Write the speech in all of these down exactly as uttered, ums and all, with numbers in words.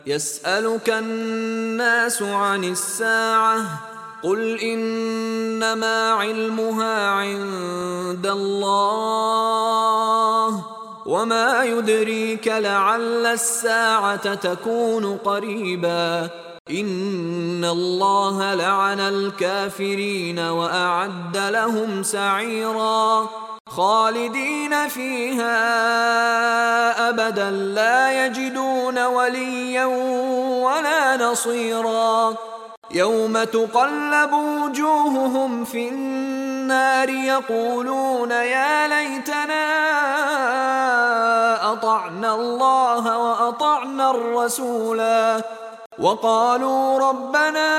يسألك الناس عن الساعة قل إنما علمها عند الله وما يدريك لعل الساعة تكون قريبا إن الله لعن الكافرين وأعد لهم سعيرا خالدين فيها أبدا لا يجدون وليا ولا نصيرا يوم تقلب وجوههم في النار يقولون يا ليتنا أطعنا الله وأطعنا الرسولا وقالوا ربنا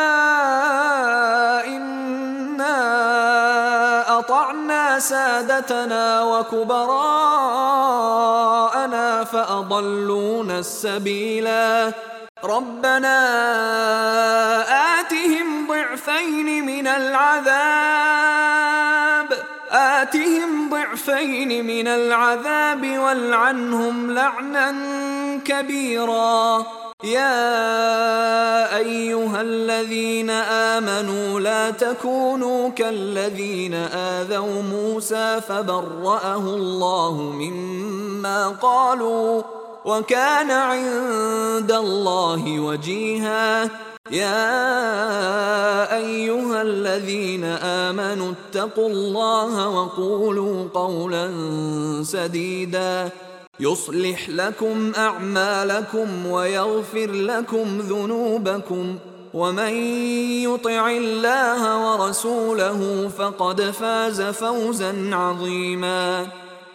إنا أطعنا سادتنا وكبراءنا فأضلونا السبيلا ربنا آتهم ضعفين من العذاب آتهم ضعفين من العذاب والعنهم لعنا كبيرا يا أيها الذين آمنوا لا تكونوا كالذين آذوا موسى فبرأه الله مما قالوا وكان عند الله وجيها يا أيها الذين آمنوا اتقوا الله وقولوا قولا سديدا يصلح لكم أعمالكم ويغفر لكم ذنوبكم ومن يطع الله ورسوله فقد فاز فوزا عظيما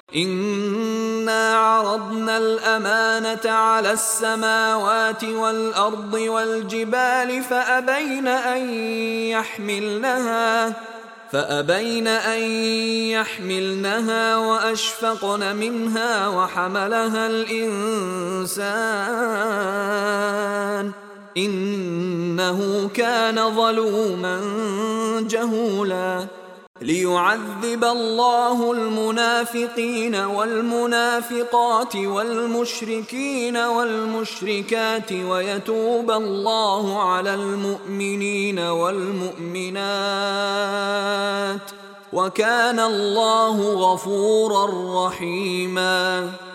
إنا عرضنا الأمانة على السماوات والأرض والجبال فأبين أن يحملنها فأبين أن يحملنها وأشفقن منها وحملها الإنسان إنه كان ظلوما جهولا ليعذب الله المنافقين والمنافقات والمشركين والمشركات ويتوب الله على المؤمنين والمؤمنات وكان الله غفورا رحيما